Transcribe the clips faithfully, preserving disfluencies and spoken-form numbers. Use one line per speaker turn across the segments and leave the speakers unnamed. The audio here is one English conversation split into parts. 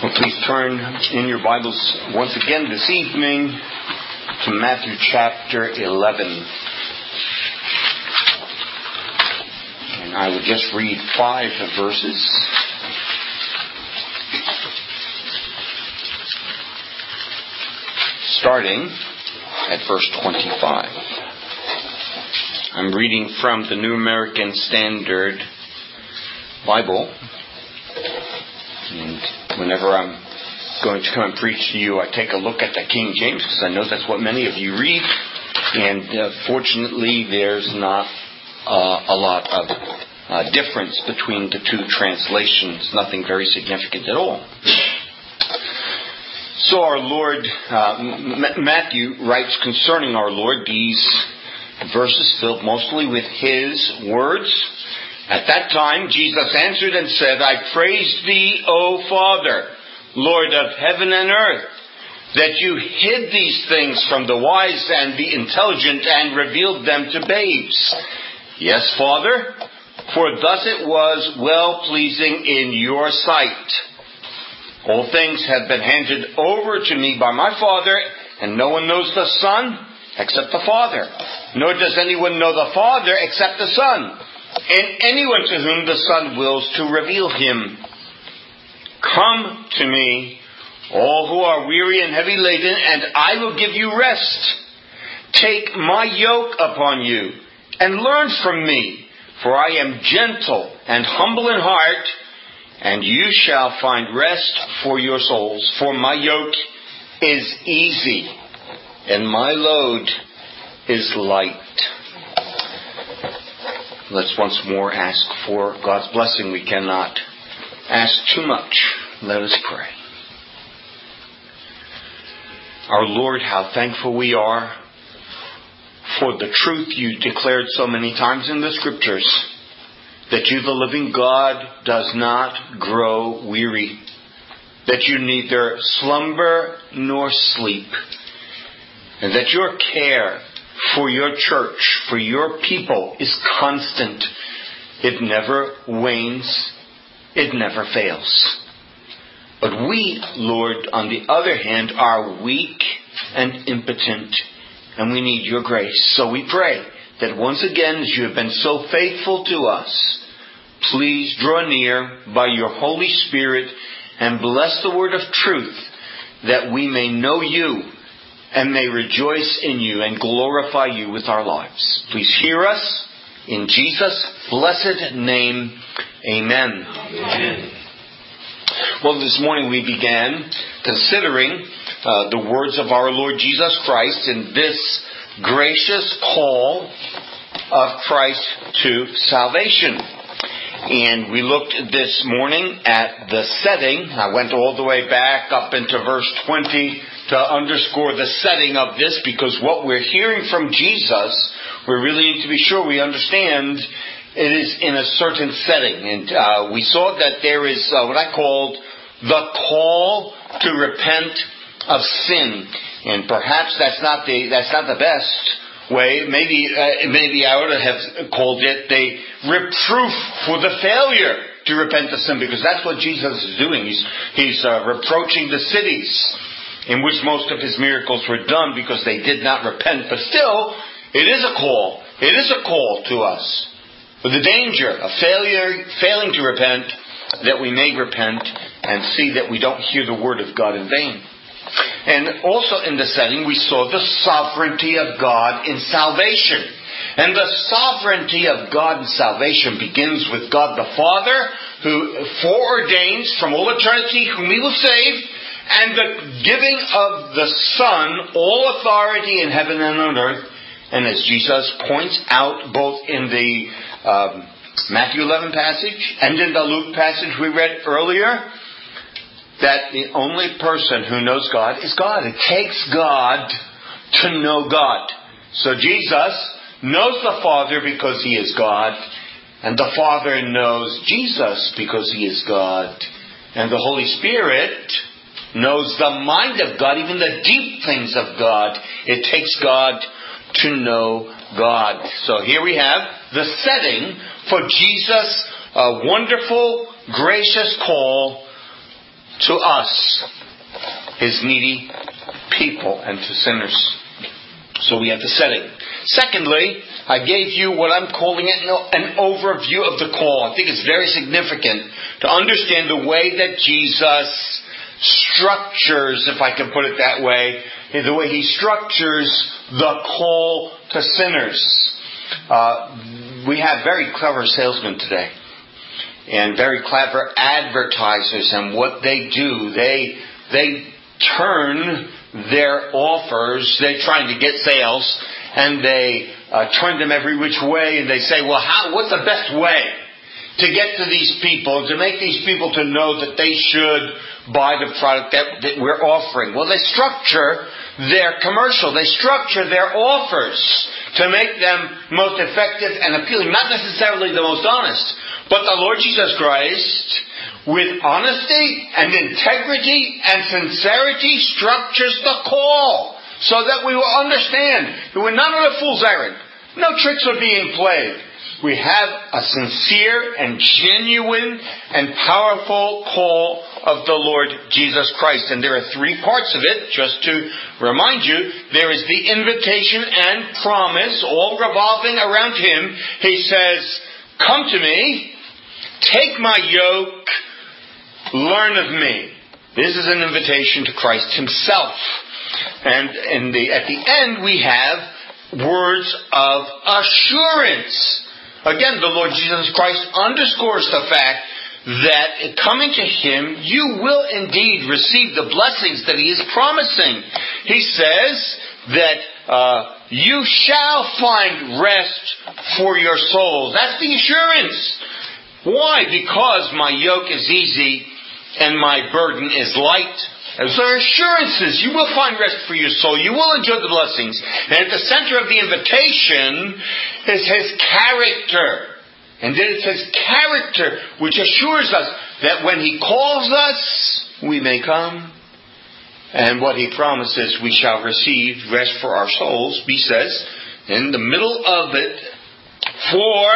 Well, please turn in your Bibles once again this evening to Matthew chapter eleven. And I will just read five verses. Starting at verse twenty-five. I'm reading from the New American Standard Bible. And whenever I'm going to come and preach to you, I take a look at the King James because I know that's what many of you read. And uh, fortunately, there's not uh, a lot of uh, difference between the two translations. Nothing very significant at all. So our Lord, uh, M- Matthew writes concerning our Lord these verses filled mostly with His words. At that time, Jesus answered and said, I praise Thee, O Father, Lord of heaven and earth, that You hid these things from the wise and the intelligent and revealed them to babes. Yes, Father, for thus it was well-pleasing in Your sight. All things have been handed over to Me by My Father, and no one knows the Son except the Father, nor does anyone know the Father except the Son, and anyone to whom the Son wills to reveal Him. Come to Me, all who are weary and heavy laden, and I will give you rest. Take My yoke upon you, and learn from Me, for I am gentle and humble in heart, and you shall find rest for your souls. For My yoke is easy, and My load is light. Let's once more ask for God's blessing. We cannot ask too much. Let us pray. Our Lord, how thankful we are for the truth You declared so many times in the Scriptures, that You, the living God, does not grow weary, that You neither slumber nor sleep, and that Your care for Your church, for Your people, is constant. It never wanes. It never fails. But we, Lord, on the other hand, are weak and impotent, and we need Your grace. So we pray that once again, as You have been so faithful to us, please draw near by Your Holy Spirit and bless the word of truth, that we may know You and may rejoice in You and glorify You with our lives. Please hear us in Jesus' blessed name. Amen. Amen. Well, this morning we began considering uh, the words of our Lord Jesus Christ in this gracious call of Christ to salvation. And we looked this morning at the setting. I went all the way back up into verse twenty to underscore the setting of this, because what we're hearing from Jesus, we really need to be sure we understand it is in a certain setting. And uh, we saw that there is uh, what I called the call to repent of sin. And perhaps that's not the that's not the best way. Maybe uh, maybe I would have called it the reproof for the failure to repent of sin, because that's what Jesus is doing. He's he's uh, reproaching the cities in which most of His miracles were done because they did not repent. But still, it is a call. It is a call to us. With the danger of failure, failing to repent, that we may repent and see that we don't hear the word of God in vain. And also in the setting, we saw the sovereignty of God in salvation. And the sovereignty of God in salvation begins with God the Father, who foreordains from all eternity whom He will save, and the giving of the Son all authority in heaven and on earth. And as Jesus points out both in the um, Matthew eleven passage and in the Luke passage we read earlier, that the only person who knows God is God. It takes God to know God. So Jesus knows the Father because He is God, and the Father knows Jesus because He is God, and the Holy Spirit knows the mind of God, even the deep things of God. It takes God to know God. So here we have the setting for Jesus' uh, wonderful, gracious call to us, His needy people, and to sinners. So we have the setting. Secondly, I gave you what I'm calling it an overview of the call. I think it's very significant to understand the way that Jesus structures, if I can put it that way, the way He structures the call to sinners. Uh, we have very clever salesmen today, and very clever advertisers, and what they do, they they turn their offers, they're trying to get sales, and they uh, turn them every which way, and they say, well, how? What's the best way to get to these people, to make these people to know that they should buy the product that, that we're offering? Well, they structure their commercial, they structure their offers to make them most effective and appealing, not necessarily the most honest. But the Lord Jesus Christ, with honesty and integrity and sincerity, structures the call so that we will understand that we're not on a fool's errand. No tricks are being played. We have a sincere and genuine and powerful call of the Lord Jesus Christ. And there are three parts of it, just to remind you. There is the invitation and promise, all revolving around Him. He says, come to me, take my yoke, learn of me. This is an invitation to Christ Himself. And in the, at the end we have words of assurance. Again, the Lord Jesus Christ underscores the fact that coming to Him, you will indeed receive the blessings that He is promising. He says that uh, you shall find rest for your souls. That's the assurance. Why? Because my yoke is easy and my burden is light. Those are assurances. You will find rest for your soul. You will enjoy the blessings. And at the center of the invitation is His character. And then it's His character which assures us that when He calls us, we may come. And what He promises, we shall receive rest for our souls. He says, in the middle of it, for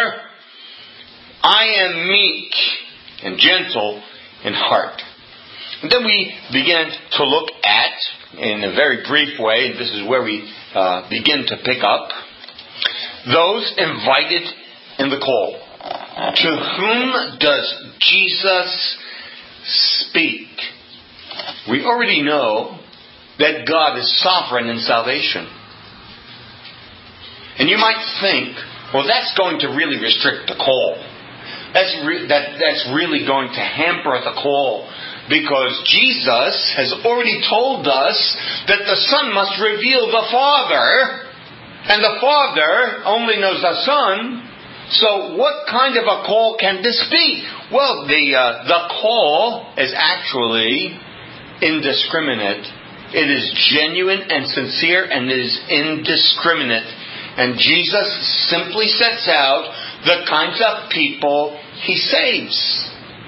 I am meek and gentle in heart. And then we begin to look at, in a very brief way, this is where we uh, begin to pick up, those invited in the call. To whom does Jesus speak? We already know that God is sovereign in salvation. And you might think, well, that's going to really restrict the call. That's, re- that, that's really going to hamper the call. Because Jesus has already told us that the Son must reveal the Father, and the Father only knows the Son. So what kind of a call can this be? Well, the uh, the call is actually indiscriminate. It is genuine and sincere, and it is indiscriminate. And Jesus simply sets out the kinds of people He saves.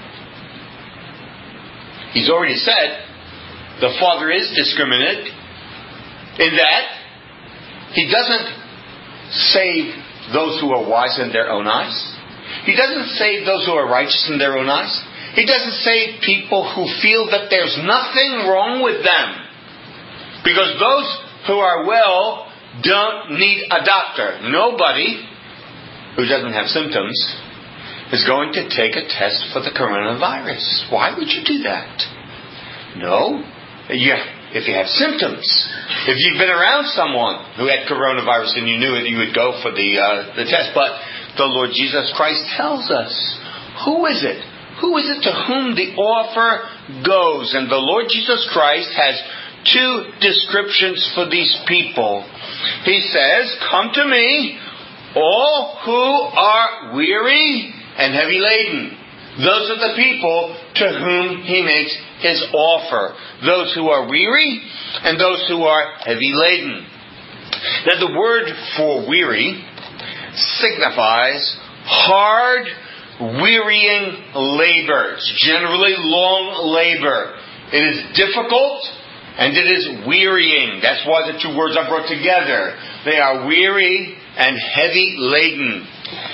He's already said the Father is discriminate in that He doesn't save those who are wise in their own eyes. He doesn't save those who are righteous in their own eyes. He doesn't save people who feel that there's nothing wrong with them. Because those who are well don't need a doctor. Nobody who doesn't have symptoms is going to take a test for the coronavirus. Why would you do that? No. Yeah, if you have symptoms. If you've been around someone who had coronavirus and you knew it, you would go for the uh, the test. But the Lord Jesus Christ tells us, who is it? Who is it to whom the offer goes? And the Lord Jesus Christ has two descriptions for these people. He says, come to me, all who are weary and heavy laden. Those are the people to whom He makes His offer. Those who are weary and those who are heavy laden. Now the word for weary signifies hard, wearying labor. It's generally long labor. It is difficult and it is wearying. That's why the two words are brought together. They are weary and heavy laden.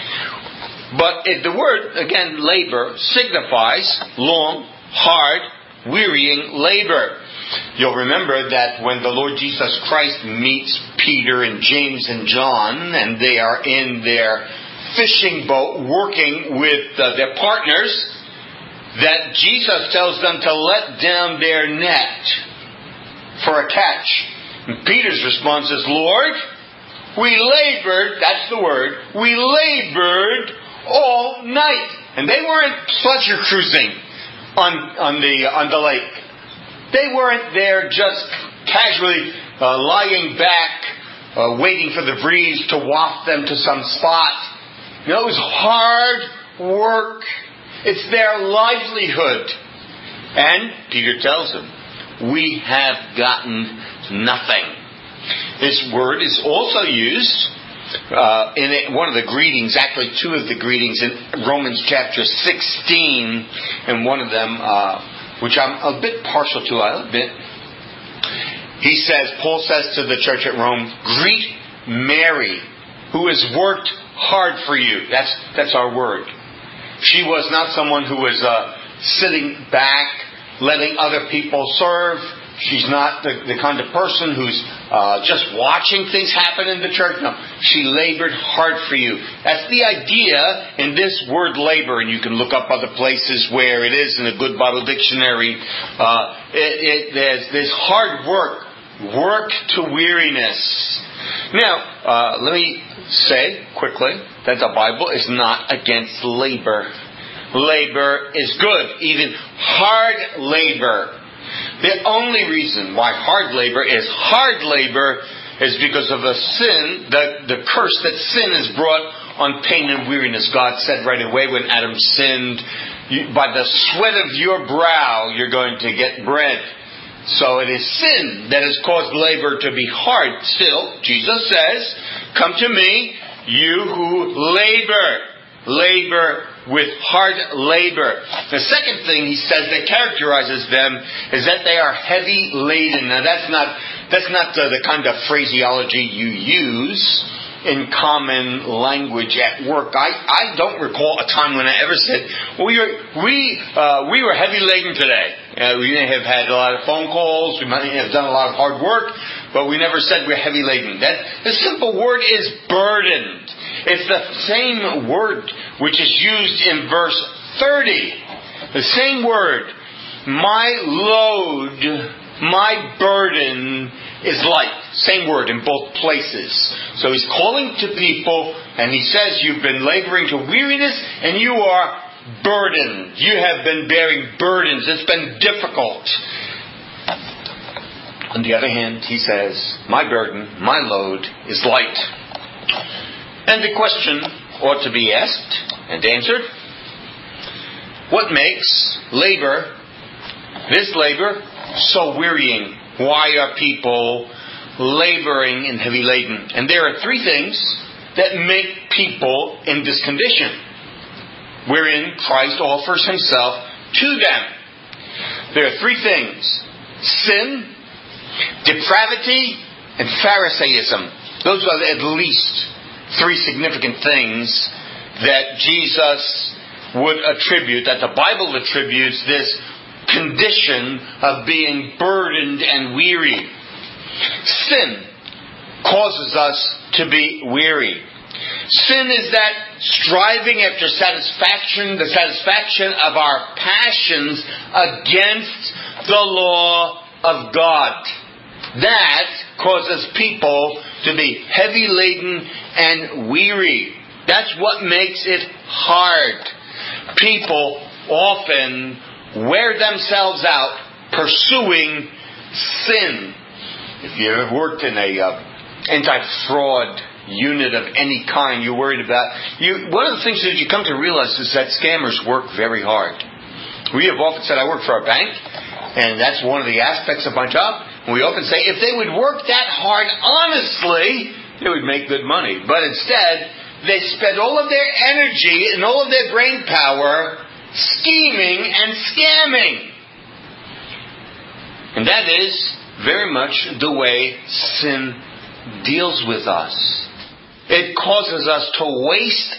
But it, the word, again, labor, signifies long, hard, wearying labor. You'll remember that when the Lord Jesus Christ meets Peter and James and John, and they are in their fishing boat working with uh, their partners, that Jesus tells them to let down their net for a catch. And Peter's response is, Lord, we labored, that's the word, we labored all night. And they weren't pleasure cruising on, on, the, on the lake. They weren't there just casually uh, lying back, uh, waiting for the breeze to waft them to some spot. You know, it was hard work. It's their livelihood. And Peter tells them, we have gotten nothing. This word is also used uh, in it, one of the greetings, actually two of the greetings in Romans chapter sixteen, and one of them, uh, which I'm a bit partial to, I'll admit. He says, Paul says to the church at Rome, greet Mary, who has worked hard for you. That's that's our word. She was not someone who was uh, sitting back, letting other people serve. She's not the, the kind of person who's uh, just watching things happen in the church. No, she labored hard for you. That's the idea in this word labor, and you can look up other places where it is in a good Bible dictionary. Uh, it, it, there's this hard work, work to weariness. Now, uh, let me say quickly that the Bible is not against labor. Labor is good, even hard labor. The only reason why hard labor is hard labor is because of the sin, the, the curse that sin has brought on pain and weariness. God said right away when Adam sinned, you, by the sweat of your brow you're going to get bread. So it is sin that has caused labor to be hard. Still, Jesus says, come to me, you who labor. Labor with hard labor. The second thing he says that characterizes them is that they are heavy laden. Now that's not that's not the, the kind of phraseology you use in common language at work. I, I don't recall a time when I ever said, well, we were, we, uh, we were heavy laden today. Uh, we may have had a lot of phone calls, we might have done a lot of hard work, but we never said we're heavy laden. That, the simple word is burdened. It's the same word which is used in verse thirty. The same word. My load, my burden is light. Same word in both places. So he's calling to people and he says you've been laboring to weariness and you are burdened. You have been bearing burdens. It's been difficult. On the other hand, he says, my burden, my load is light. And the question ought to be asked and answered. What makes labor, this labor, so wearying? Why are people laboring and heavy laden? And there are three things that make people in this condition, wherein Christ offers himself to them. There are three things: sin, depravity, and Pharisaism. Those are at least three significant things that Jesus would attribute, that the Bible attributes this condition of being burdened and weary. Sin causes us to be weary. Sin is that striving after satisfaction, the satisfaction of our passions against the law of God. That causes people to be heavy laden and weary. That's what makes it hard. People often wear themselves out pursuing sin. If you ever worked in a uh, anti-fraud unit of any kind, you're worried about you. One of the things that you come to realize is that scammers work very hard. We have often said, I work for a bank, and that's one of the aspects of my job. And we often say, if they would work that hard honestly, they would make good money. But instead, they spend all of their energy and all of their brain power scheming and scamming. And that is very much the way sin deals with us. It causes us to waste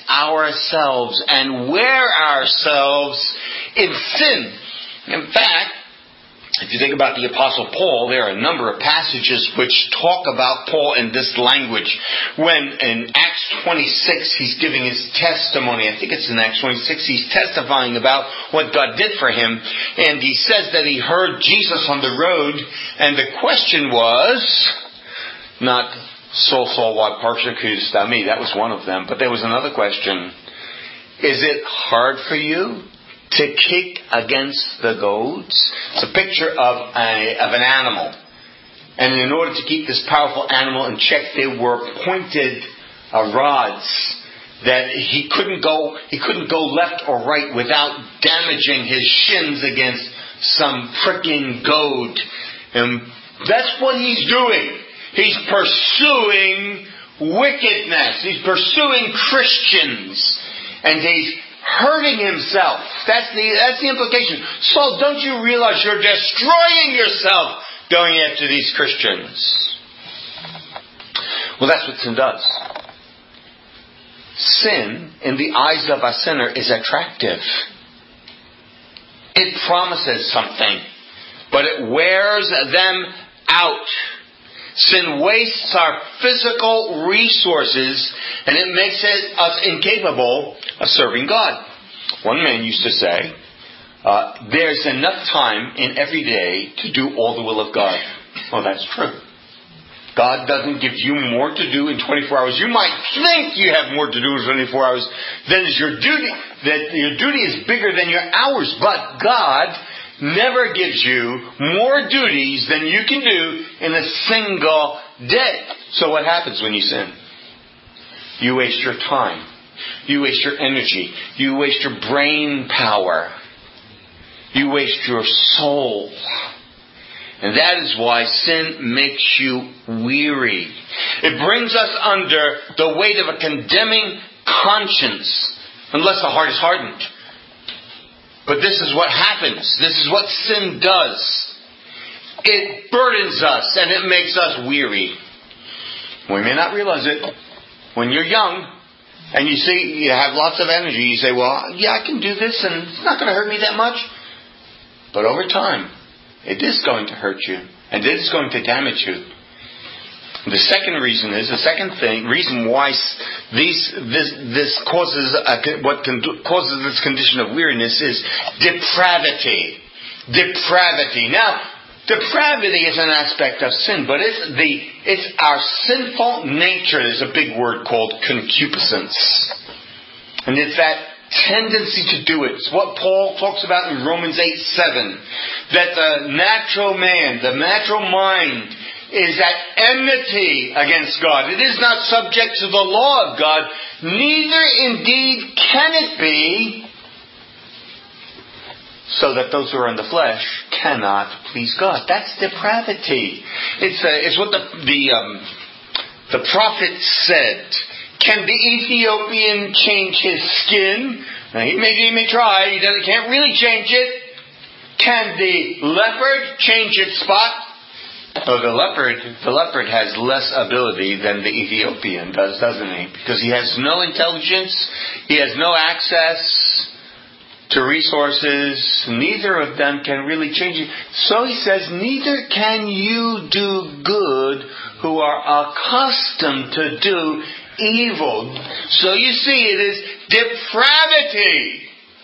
ourselves and wear ourselves in sin. In fact, if you think about the Apostle Paul, there are a number of passages which talk about Paul in this language. When in Acts twenty-six, he's giving his testimony. I think it's in Acts twenty-six. He's testifying about what God did for him. And he says that he heard Jesus on the road. And the question was, not, Saul, Saul, why persecutest thou me? That was one of them. But there was another question. Is it hard for you to kick against the goads? It's a picture of a, of an animal. And in order to keep this powerful animal in check, there were pointed uh, rods that he couldn't go, he couldn't go left or right without damaging his shins against some frickin' goad. And that's what he's doing. He's pursuing wickedness. He's pursuing Christians. And he's hurting himself. That's the that's the implication. Saul, don't you realize you're destroying yourself going after these Christians? Well, that's what sin does. Sin, in the eyes of a sinner, is attractive. It promises something, but it wears them out. Sin wastes our physical resources, and it makes it, us incapable of serving God. One man used to say, uh, there's enough time in every day to do all the will of God. Well, that's true. God doesn't give you more to do in twenty-four hours. You might think you have more to do in twenty-four hours than is your duty. That your duty is bigger than your hours. But God never gives you more duties than you can do in a single day. So what happens when you sin? You waste your time. You waste your energy. You waste your brain power. You waste your soul. And that is why sin makes you weary. It brings us under the weight of a condemning conscience, unless the heart is hardened. But this is what happens. This is what sin does. It burdens us and it makes us weary. We may not realize it. When you're young and you see you have lots of energy, you say, well, yeah, I can do this and it's not going to hurt me that much. But over time, it is going to hurt you. And it is going to damage you. The second reason is, the second thing, reason why these, this, this causes, a, what con, causes this condition of weariness is depravity. Depravity. Now, depravity is an aspect of sin, but it's the, it's our sinful nature. There's a big word called concupiscence. And it's that tendency to do it. It's what Paul talks about in Romans eight seven. That the natural man, the natural mind, is at enmity against God. It is not subject to the law of God. Neither indeed can it be, so that those who are in the flesh cannot please God. That's depravity. It's uh, it's what the the um, the prophet said. Can the Ethiopian change his skin? Now, he may he may try. He doesn't, can't really change it. Can the leopard change its spot? Oh, the leopard, the leopard has less ability than the Ethiopian does, doesn't he? Because he has no intelligence, he has no access to resources. Neither of them can really change it. So he says, neither can you do good who are accustomed to do evil. So you see, it is depravity.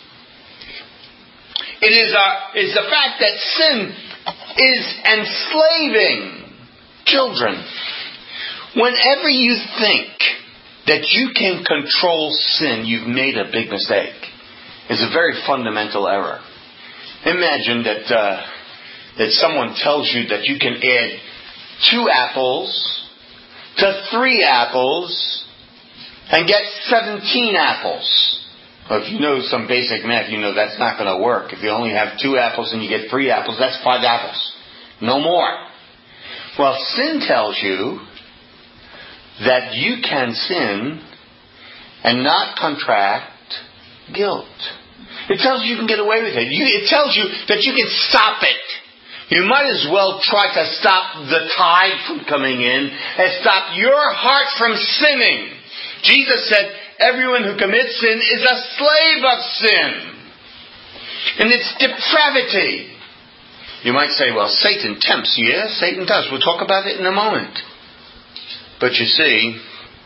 It is, our, it is the fact that sin is enslaving children. Whenever you think that you can control sin, you've made a big mistake. It's a very fundamental error. Imagine that uh, that someone tells you that you can add two apples to three apples and get seventeen apples. Well, if you know some basic math, you know that's not going to work. If you only have two apples and you get three apples, that's five apples. No more. Well, sin tells you that you can sin and not contract guilt. It tells you you can get away with it. You, it tells you that you can stop it. You might as well try to stop the tide from coming in as stop your heart from sinning. Jesus said, everyone who commits sin is a slave of sin. And it's depravity. You might say, well, Satan tempts. Yes, Satan does. We'll talk about it in a moment. But you see,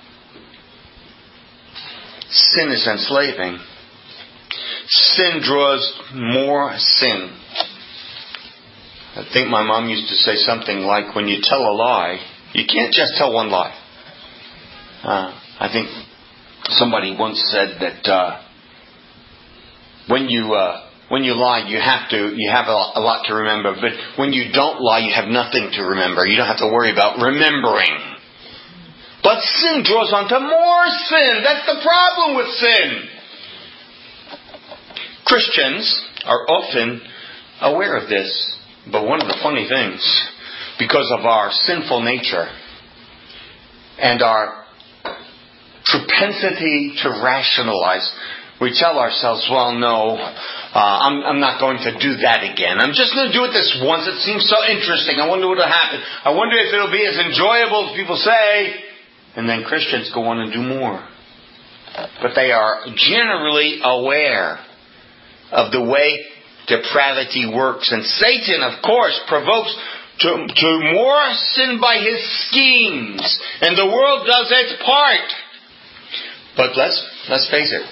sin is enslaving. Sin draws more sin. I think my mom used to say something like, when you tell a lie, you can't just tell one lie. Uh, I think somebody once said that uh, when you uh, when you lie, you have to you have a, a lot to remember. But when you don't lie, you have nothing to remember. You don't have to worry about remembering. But sin draws on to more sin. That's the problem with sin. Christians are often aware of this. But one of the funny things, because of our sinful nature and our propensity to rationalize, we tell ourselves, well, no, uh, I'm, I'm not going to do that again. I'm just going to do it this once. It seems so interesting. I wonder what will happen. I wonder if it'll be as enjoyable as people say. And then Christians go on and do more. But they are generally aware of the way depravity works. And Satan, of course, provokes to, to more sin by his schemes. And the world does its part. But let's let's face it.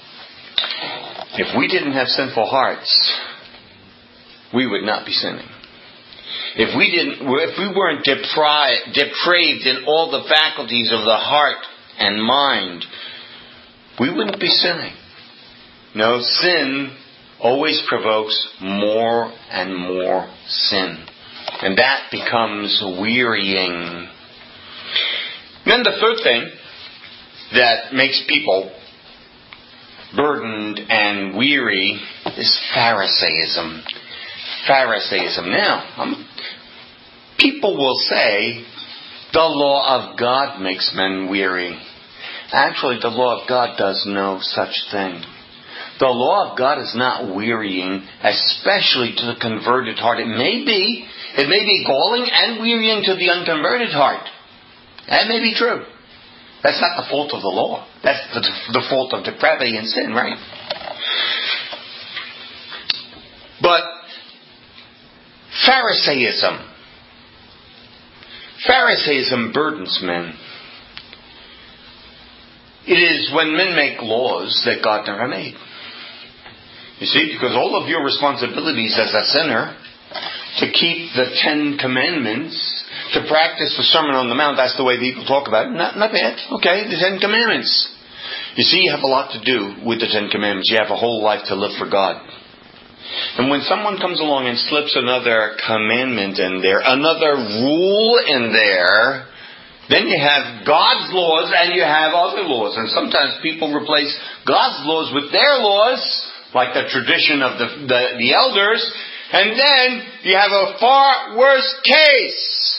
If we didn't have sinful hearts, we would not be sinning. If we didn't, if we weren't deprived, depraved in all the faculties of the heart and mind, we wouldn't be sinning. No, sin always provokes more and more sin. And that becomes wearying. Then the third thing that makes people burdened and weary is Pharisaism. Pharisaism. Now, um, people will say the law of God makes men weary. Actually, the law of God does no such thing. The law of God is not wearying, especially to the converted heart. It may be, it may be galling and wearying to the unconverted heart. That may be true. That's not the fault of the law. That's the, the fault of depravity and sin, right? But Pharisaism. Pharisaism burdens men. It is when men make laws that God never made. You see, because all of your responsibilities as a sinner, to keep the Ten Commandments, to practice the Sermon on the Mount, that's the way people talk about it. Not, not bad. Okay, the Ten Commandments. You see, you have a lot to do with the Ten Commandments. You have a whole life to live for God. And when someone comes along and slips another commandment in there, another rule in there, then you have God's laws and you have other laws. And sometimes people replace God's laws with their laws, like the tradition of the, the, the elders. And then you have a far worse case.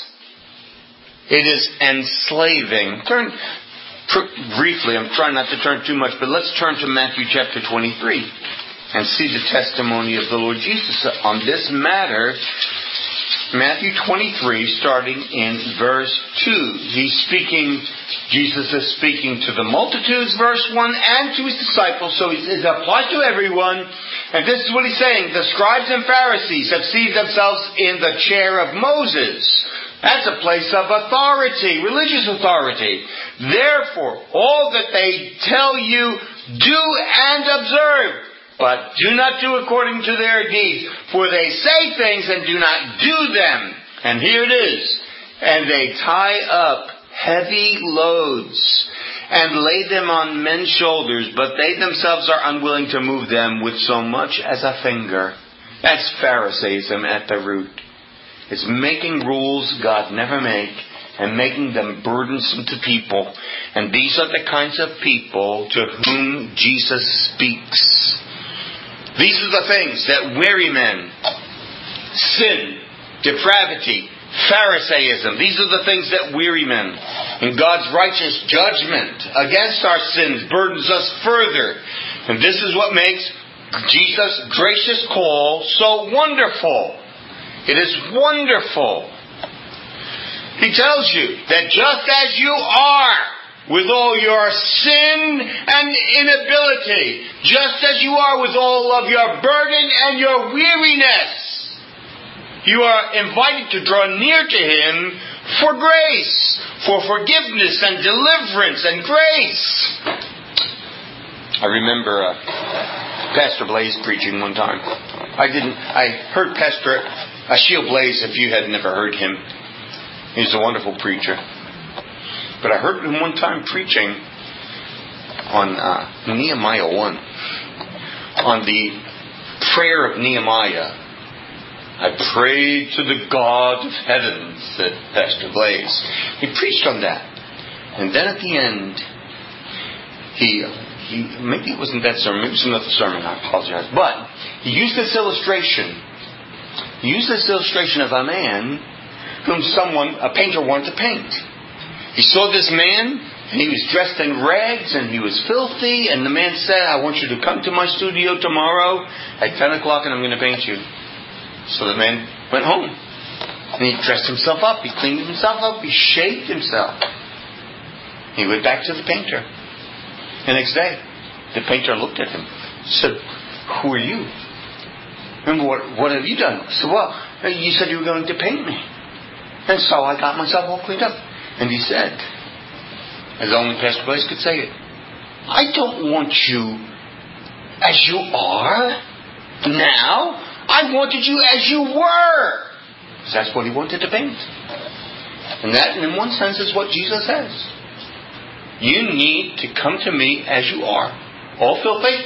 It is enslaving. Turn pr- briefly, I'm trying not to turn too much, but let's turn to Matthew chapter twenty-three and see the testimony of the Lord Jesus on this matter. Matthew twenty-three, starting in verse two. He's speaking, Jesus is speaking to the multitudes, verse one, and to his disciples. So it applies to everyone. And this is what he's saying. The scribes and Pharisees have seated themselves in the chair of Moses. That's a place of authority, religious authority. Therefore, all that they tell you, do and observe. But do not do according to their deeds. For they say things and do not do them. And here it is. And they tie up heavy loads and lay them on men's shoulders, but they themselves are unwilling to move them with so much as a finger. That's Pharisaism at the root. It's making rules God never made and making them burdensome to people. And these are the kinds of people to whom Jesus speaks. These are the things that weary men, sin, depravity, Pharisaism. These are the things that weary men. And God's righteous judgment against our sins burdens us further. And this is what makes Jesus' gracious call so wonderful. It is wonderful. He tells you that just as you are, with all your sin and inability, just as you are with all of your burden and your weariness, You are invited to draw near to Him for grace, for forgiveness and deliverance and grace. I remember uh, Pastor Blaze preaching one time. I didn't. I heard Pastor Ashiel Blaze. If you had never heard him, he's a wonderful preacher. But I heard him one time preaching on uh, Nehemiah one, on the prayer of Nehemiah. I prayed to the God of heaven, said Pastor Blaze. He preached on that. And then at the end, he, he maybe it wasn't that sermon, maybe it was another sermon, I apologize. But he used this illustration. He used this illustration of a man whom someone, a painter, wanted to paint. He saw this man, and he was dressed in rags, and he was filthy, and the man said, I want you to come to my studio tomorrow at ten o'clock, and I'm going to paint you. So the man went home, and he dressed himself up, he cleaned himself up, he shaved himself. He went back to the painter. The next day, the painter looked at him, said, who are you? And what, what have you done? I said, well, you said you were going to paint me. And so I got myself all cleaned up. And he said, as only Pastor Blaze could say it, I don't want you as you are now. I wanted you as you were. Because that's what he wanted to paint. And that, in one sense, is what Jesus says. You need to come to me as you are. All filthy,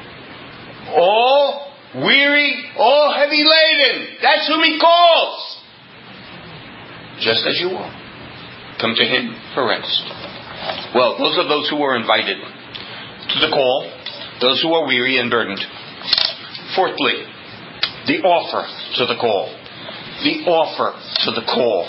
all weary, all heavy laden. That's whom He calls. Just as you are. Come to Him for rest. Well, those are those who are invited to the call. Those who are weary and burdened. Fourthly, the offer to the call. The offer to the call.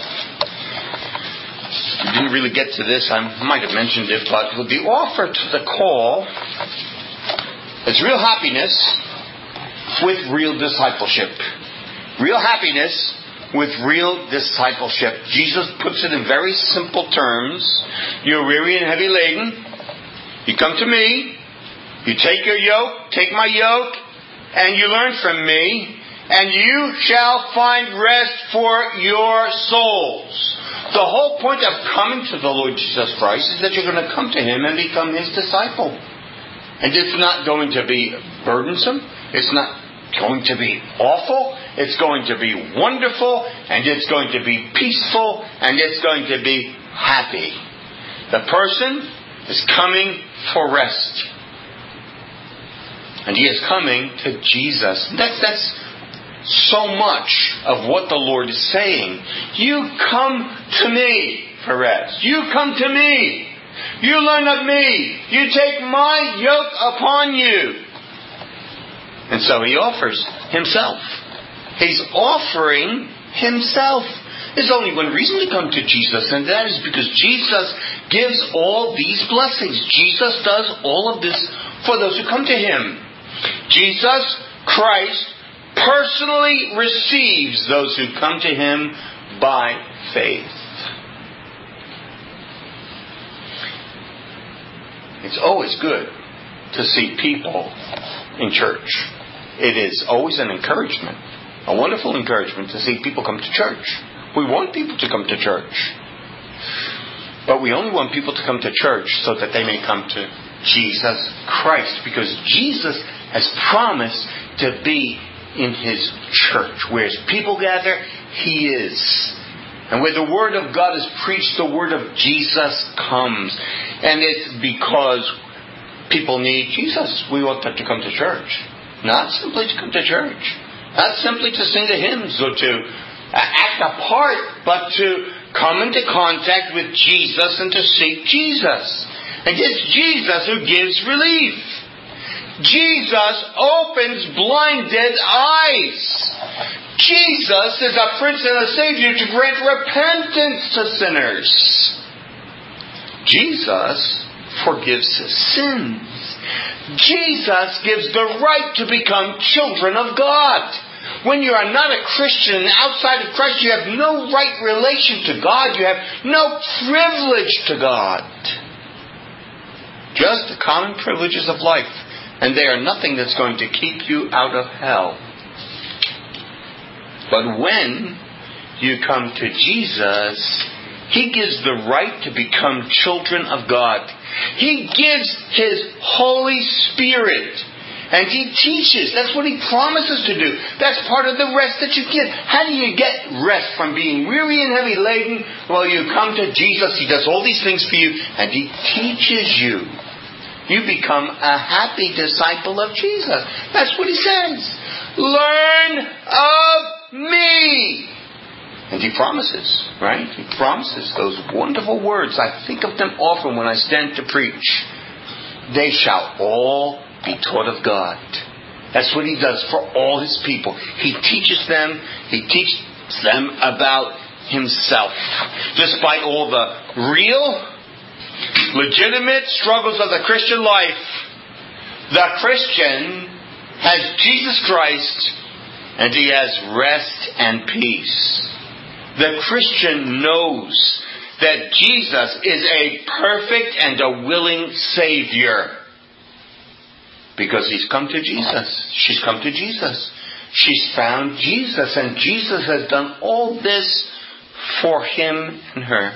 I didn't really get to this. I might have mentioned it, but the offer to the call is real happiness with real discipleship. Real happiness with real discipleship. Jesus puts it in very simple terms. You're weary and heavy laden. You come to me. You take your yoke, take my yoke, and you learn from me, and you shall find rest for your souls. The whole point of coming to the Lord Jesus Christ is that you're going to come to Him and become His disciple. And it's not going to be burdensome. It's not going to be awful. It's going to be wonderful, and it's going to be peaceful, and it's going to be happy. The person is coming for rest. And he is coming to Jesus. That's, that's so much of what the Lord is saying. You come to me for rest. You come to me. You learn of me. You take my yoke upon you. And so He offers Himself. He's offering Himself. There's only one reason to come to Jesus, and that is because Jesus gives all these blessings. Jesus does all of this for those who come to Him. Jesus Christ personally receives those who come to Him by faith. It's always good to see people in church. It is always an encouragement, a wonderful encouragement to see people come to church. We want people to come to church. But we only want people to come to church so that they may come to Jesus Christ, because Jesus has promised to be in His church. Where His people gather, He is. And where the Word of God is preached, the Word of Jesus comes. And it's because people need Jesus. We want them to come to church. Not simply to come to church. Not simply to sing the hymns or to act a part, but to come into contact with Jesus and to seek Jesus. And it's Jesus who gives relief. Jesus opens blinded eyes. Jesus is a Prince and a Savior to grant repentance to sinners. Jesus forgives sins. Jesus gives the right to become children of God. When you are not a Christian outside of Christ, you have no right relation to God. You have no privilege to God. Just the common privileges of life. And they are nothing that's going to keep you out of hell. But when you come to Jesus, He gives the right to become children of God. He gives His Holy Spirit. And He teaches. That's what He promises to do. That's part of the rest that you get. How do you get rest from being weary and heavy laden? Well, you come to Jesus. He does all these things for you. And He teaches you. You become a happy disciple of Jesus. That's what He says. Learn of me. And He promises, right? He promises those wonderful words. I think of them often when I stand to preach. They shall all be taught of God. That's what He does for all His people. He teaches them. He teaches them about Himself. Despite all the real, legitimate struggles of the Christian life, the Christian has Jesus Christ and he has rest and peace. The Christian knows that Jesus is a perfect and a willing Savior. Because he's come to Jesus. She's come to Jesus. She's found Jesus. And Jesus has done all this for him and her.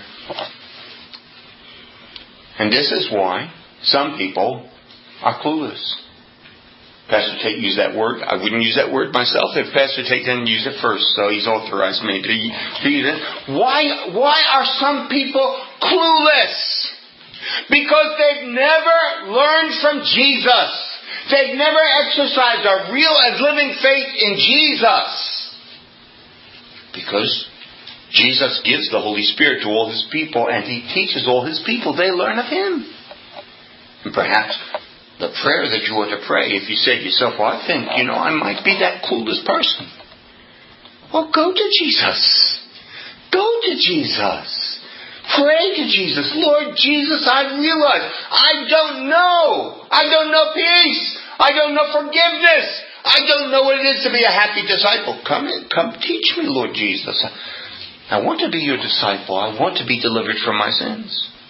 And this is why some people are clueless. Pastor Tate used that word. I wouldn't use that word myself if Pastor Tate didn't use it first. So he's authorized me to, to use it. Why, why are some people clueless? Because they've never learned from Jesus. They've never exercised a real and living faith in Jesus. Because Jesus gives the Holy Spirit to all His people and He teaches all His people. They learn of Him. And perhaps the prayer that you ought to pray, if you say to yourself, well, I think, you know, I might be that clueless person. Well, go to Jesus. Go to Jesus. Pray to Jesus. Lord Jesus, I realize I don't know. I don't know peace. I don't know forgiveness. I don't know what it is to be a happy disciple. Come in, come teach me, Lord Jesus. I want to be your disciple. I want to be delivered from my sins.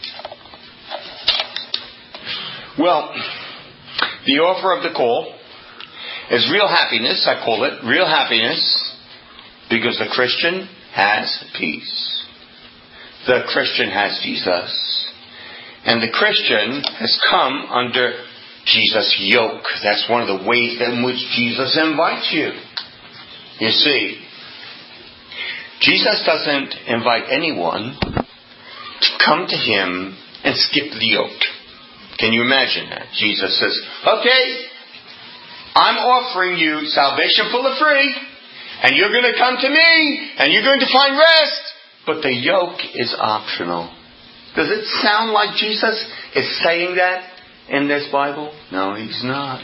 Well, the offer of the call is real happiness. I call it real happiness because the Christian has peace. The Christian has Jesus. And the Christian has come under Jesus' yoke. That's one of the ways in which Jesus invites you. You see, Jesus doesn't invite anyone to come to Him and skip the yoke. Can you imagine that? Jesus says, okay, I'm offering you salvation full of free, and you're going to come to me, and you're going to find rest. But the yoke is optional. Does it sound like Jesus is saying that in this Bible? No, He's not.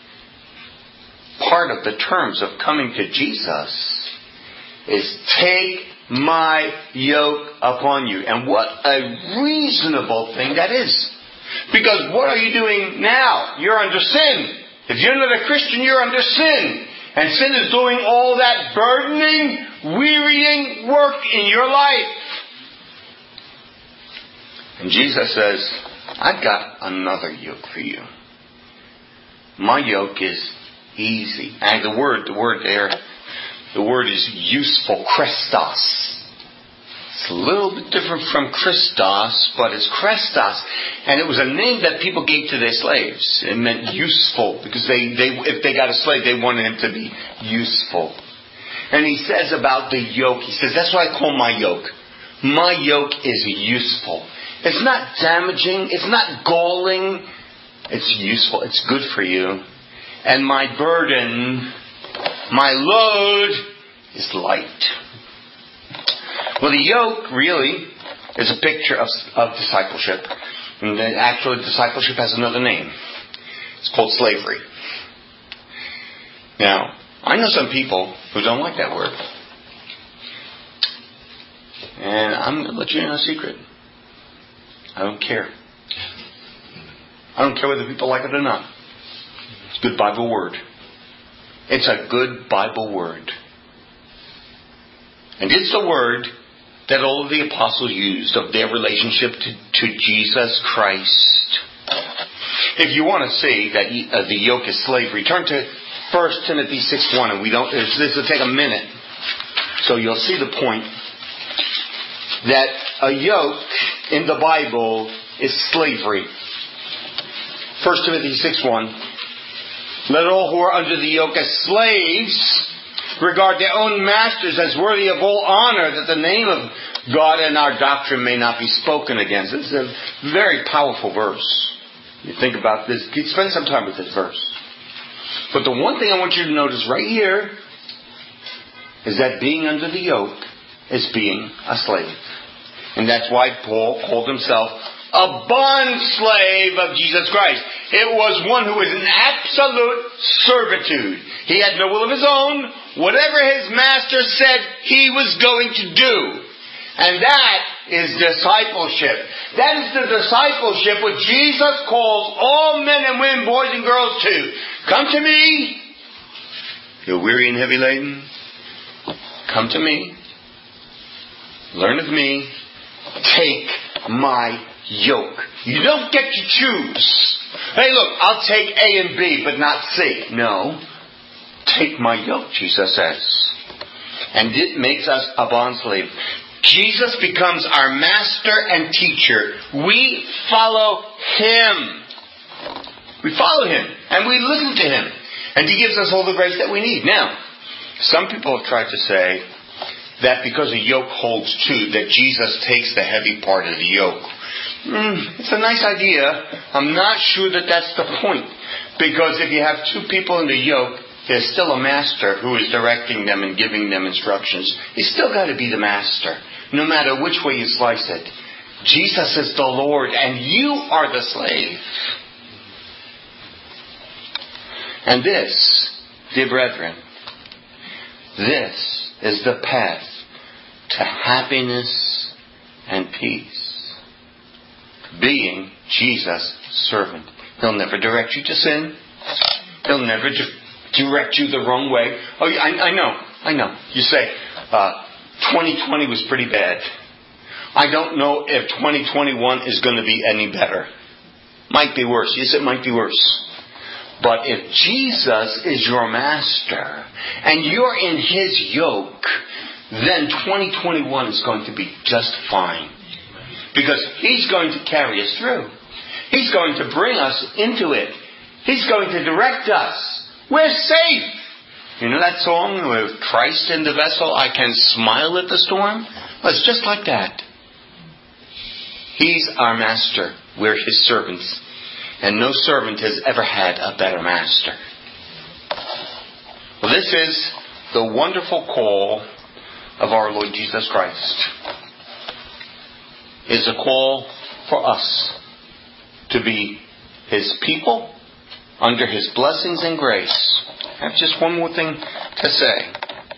Part of the terms of coming to Jesus is take my yoke upon you. And what a reasonable thing that is. Because what are you doing now? You're under sin. If you're not a Christian, you're under sin. And sin is doing all that burdening, wearying work in your life. And Jesus says, I've got another yoke for you. My yoke is easy. And the word, the word there, the word is useful, Christos. It's a little bit different from Christos, but it's Christos. And it was a name that people gave to their slaves. It meant useful, because they, they if they got a slave, they wanted him to be useful. And he says about the yoke, he says, that's what I call my yoke. My yoke is useful. It's not damaging. It's not galling. It's useful. It's good for you. And my burden, my load is light. Well, the yoke really is a picture of, of discipleship. And actually, discipleship has another name. It's called slavery. Now, I know some people who don't like that word. And I'm going to let you in a secret. I don't care. I don't care whether people like it or not. It's a good Bible word. It's a good Bible word. And it's the word that all of the apostles used of their relationship to, to Jesus Christ. If you want to see that uh, the yoke is slavery, turn to First Timothy six one, and we don't. This will take a minute. So you'll see the point that a yoke in the Bible is slavery. First Timothy six one. Let all who are under the yoke as slaves regard their own masters as worthy of all honor, that the name of God and our doctrine may not be spoken against. This is a very powerful verse. You think about this. Spend some time with this verse. But the one thing I want you to notice right here is that being under the yoke is being a slave. And that's why Paul called himself a bond slave of Jesus Christ. It was one who was in absolute servitude. He had no will of his own. Whatever his master said, he was going to do. And that is discipleship. That is the discipleship which Jesus calls all men and women, boys and girls to. Come to me. You're weary and heavy laden. Come to me. Learn of me. Take my yoke. You don't get to choose. Hey, look, I'll take A and B, but not C. No. Take my yoke, Jesus says. And it makes us a bondslave. Jesus becomes our master and teacher. We follow Him. We follow Him. And we listen to Him. And He gives us all the grace that we need. Now, some people have tried to say that because a yoke holds two, that Jesus takes the heavy part of the yoke. Mm, it's a nice idea. I'm not sure that that's the point. Because if you have two people in the yoke, there's still a master who is directing them and giving them instructions. He's still got to be the master, no matter which way you slice it. Jesus is the Lord, and you are the slave. And this, dear brethren, this is the path to happiness and peace. Being Jesus' servant. He'll never direct you to sin. He'll never di- direct you the wrong way. Oh, I, I know, I know. You say, uh, twenty twenty was pretty bad. I don't know if twenty twenty-one is going to be any better. Might be worse. Yes, it might be worse. But if Jesus is your master and you're in His yoke, then twenty twenty-one is going to be just fine. Because He's going to carry us through. He's going to bring us into it. He's going to direct us. We're safe. You know that song, with Christ in the vessel, I can smile at the storm? Well, it's just like that. He's our master. We're His servants. And no servant has ever had a better master. Well, this is the wonderful call of our Lord Jesus Christ. It is a call for us to be His people under His blessings and grace. I have just one more thing to say.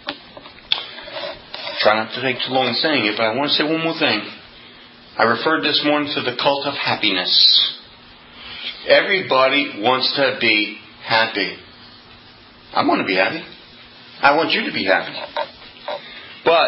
Try not to take too long saying it, but I want to say one more thing. I referred this morning to the cult of happiness. Everybody wants to be happy. I want to be happy. I want you to be happy. But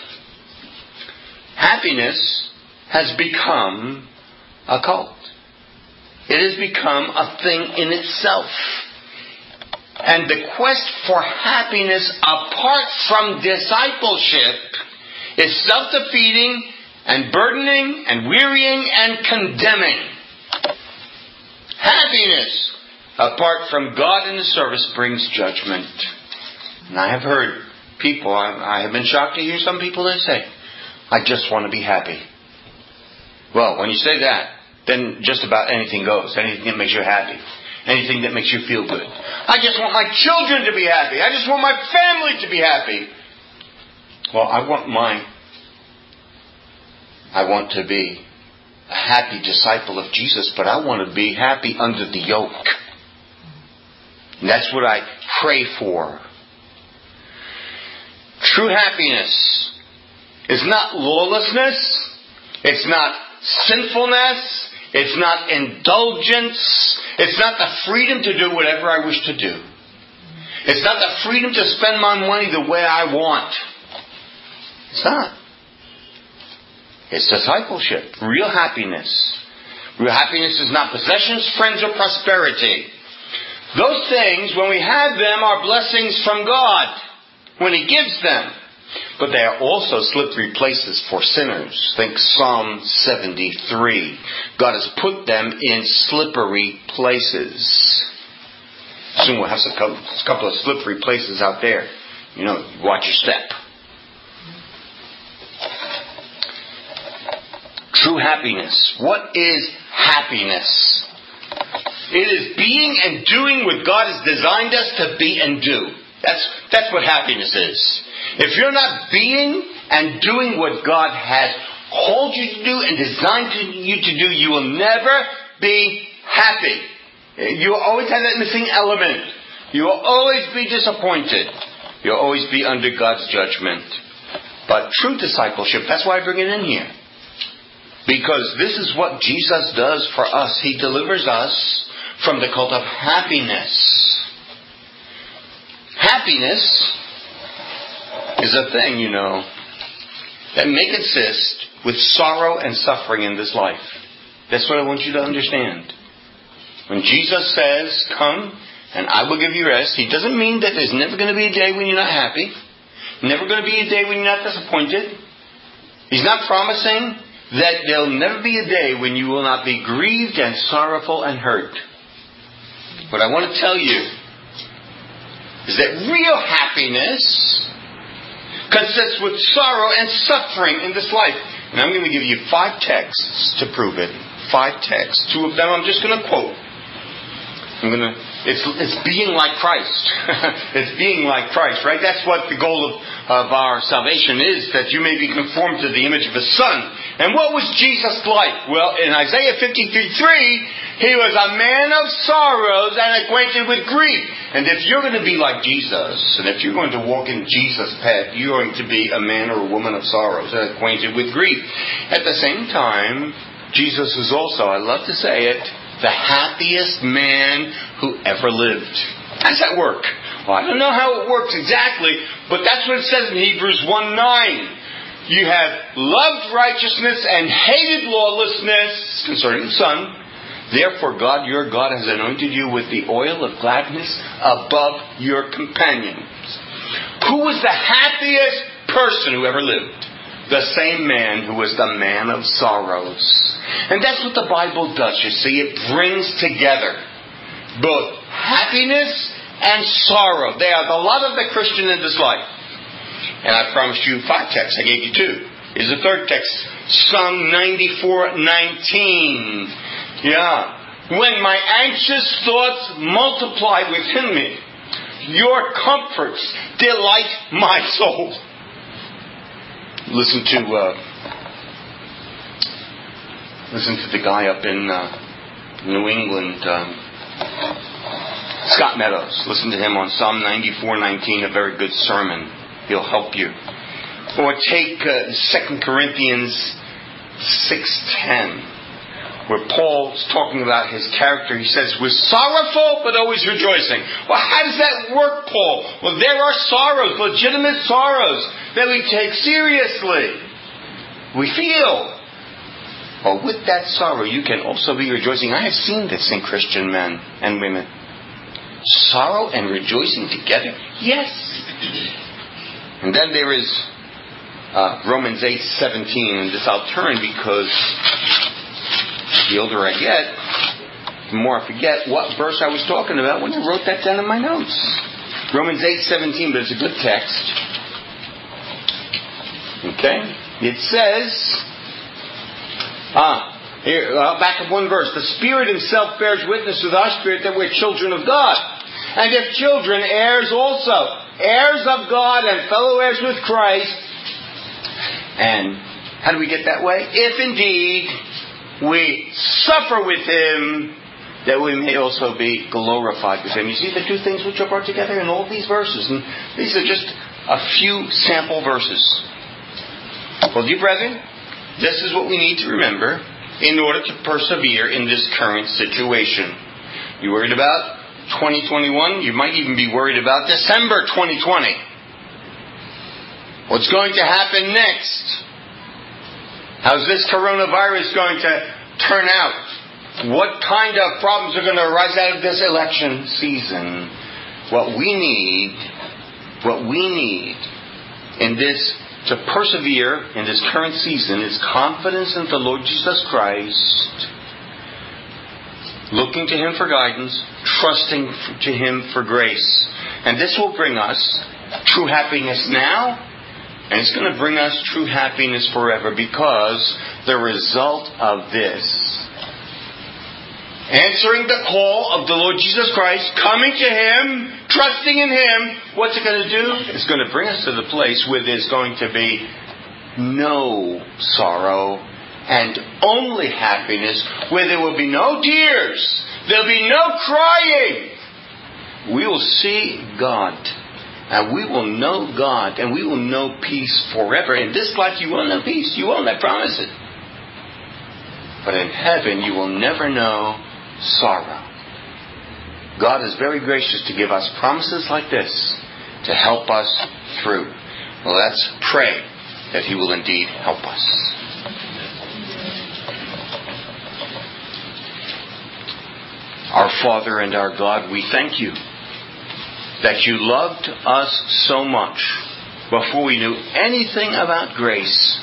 happiness has become a cult. It has become a thing in itself. And the quest for happiness apart from discipleship is self-defeating and burdening and wearying and condemning. Happiness apart from God and His service brings judgment. And I have heard people, I, I have been shocked to hear some people that say, I just want to be happy. Well, when you say that, then just about anything goes. Anything that makes you happy. Anything that makes you feel good. I just want my children to be happy. I just want my family to be happy. Well, I want my... I want to be a happy disciple of Jesus, but I want to be happy under the yoke. And that's what I pray for. True happiness is not lawlessness. It's not sinfulness. It's not indulgence. It's not the freedom to do whatever I wish to do. It's not the freedom to spend my money the way I want. It's not. It's discipleship. Real happiness. Real happiness is not possessions, friends, or prosperity. Those things, when we have them, are blessings from God when He gives them. but they are also slippery places for sinners. Think Psalm seventy-three. God has put them in slippery places. Soon we'll have a couple, a couple of slippery places out there. You know, watch your step. True happiness. What is happiness? It is being and doing what God has designed us to be and do. That's, that's what happiness is. If you're not being and doing what God has called you to do and designed you to do, you will never be happy. You will always have that missing element. You will always be disappointed. You'll always be under God's judgment. But true discipleship, that's why I bring it in here. Because this is what Jesus does for us. He delivers us from the cult of happiness. Happiness is a thing, you know, that may consist with sorrow and suffering in this life. That's what I want you to understand. When Jesus says, come and I will give you rest, He doesn't mean that there's never going to be a day when you're not happy. Never going to be a day when you're not disappointed. He's not promising that there'll never be a day when you will not be grieved and sorrowful and hurt. What I want to tell you is that real happiness consists with sorrow and suffering in this life. And I'm going to give you five texts to prove it. Five texts. Two of them I'm just going to quote. I'm going to, it's, it's being like Christ. It's being like Christ, right? That's what the goal of, of our salvation is, that you may be conformed to the image of His Son. And what was Jesus like? Well, in Isaiah fifty-three three, He was a man of sorrows and acquainted with grief. And if you're going to be like Jesus, and if you're going to walk in Jesus' path, you're going to be a man or a woman of sorrows and acquainted with grief. At the same time, Jesus is also, I love to say it, the happiest man who ever lived. How does that work? Well, I don't know how it works exactly, but that's what it says in Hebrews one nine. You have loved righteousness and hated lawlessness concerning the Son. Therefore, God, your God, has anointed you with the oil of gladness above your companions. Who was the happiest person who ever lived? The same man who was the man of sorrows. And that's what the Bible does, you see. It brings together both happiness and sorrow. They are the lot of the Christian in this life. And I promised you five texts. I gave you two. Here's the third text. Psalm ninety-four nineteen. Yeah. When my anxious thoughts multiply within me, your comforts delight my soul. Listen to uh, listen to the guy up in uh, New England, um, Scott Meadows. Listen to him on Psalm ninety-four nineteen, a very good sermon. He'll help you. Or take uh, Second Corinthians six ten, where Paul's talking about his character. He says, we're sorrowful but always rejoicing. Well, how does that work, Paul? Well, there are sorrows, legitimate sorrows, that we take seriously. We feel. Well, with that sorrow, you can also be rejoicing. I have seen this in Christian men and women. Sorrow and rejoicing together? Yes. And then there is uh, Romans eight seventeen, and this I'll turn because the older I get, the more I forget what verse I was talking about when I wrote that down in my notes. Romans eight seventeen, but it's a good text. Okay? It says, ah, here, uh, back up one verse. The Spirit Himself bears witness with our spirit that we're children of God. And if children, heirs also. Heirs of God and fellow heirs with Christ. And how do we get that way? If indeed we suffer with Him, that we may also be glorified with Him. You see the two things which are brought together in all these verses. And these are just a few sample verses. Well, dear brethren, this is what we need to remember in order to persevere in this current situation. You worried about twenty twenty-one? You might even be worried about December twenty twenty. What's going to happen next? How's this coronavirus going to turn out? What kind of problems are going to arise out of this election season? What we need, what we need in this to persevere in this current season is confidence in the Lord Jesus Christ, looking to Him for guidance, trusting to Him for grace. And this will bring us true happiness now, and it's going to bring us true happiness forever, because the result of this, answering the call of the Lord Jesus Christ, coming to Him, trusting in Him, what's it going to do? It's going to bring us to the place where there's going to be no sorrow and only happiness, where there will be no tears, there'll be no crying. We will see God, and we will know God, and we will know peace forever. In this life you will know peace, you will, I promise it. But in heaven you will never know sorrow. God is very gracious to give us promises like this to help us through. Well, let's pray that He will indeed help us. Our Father and our God, we thank You that You loved us so much before we knew anything about grace,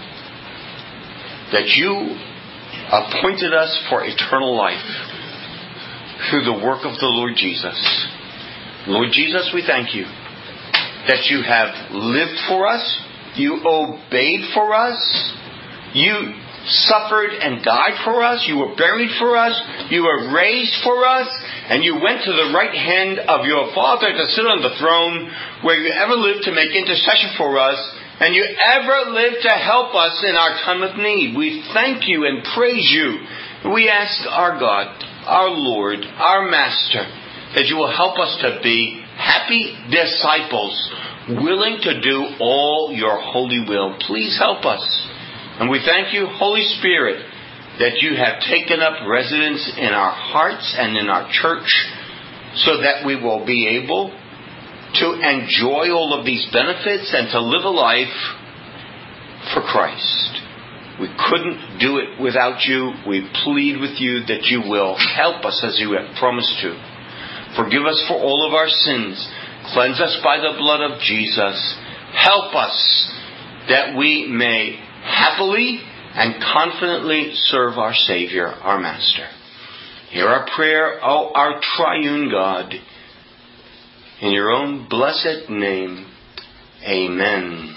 that You appointed us for eternal life through the work of the Lord Jesus. Lord Jesus, we thank You that You have lived for us, You obeyed for us, You suffered and died for us, You were buried for us, You were raised for us, and You went to the right hand of Your Father to sit on the throne, where You ever lived to make intercession for us, and You ever lived to help us in our time of need. We thank You and praise You. We ask our God, our Lord, our Master, that You will help us to be happy disciples, willing to do all Your holy will. Please help us. And we thank You, Holy Spirit, that You have taken up residence in our hearts and in our church, so that we will be able to enjoy all of these benefits and to live a life for Christ. We couldn't do it without You. We plead with You that You will help us as You have promised to. Forgive us for all of our sins. Cleanse us by the blood of Jesus. Help us that we may happily and confidently serve our Savior, our Master. Hear our prayer, O our triune God. In Your own blessed name, amen.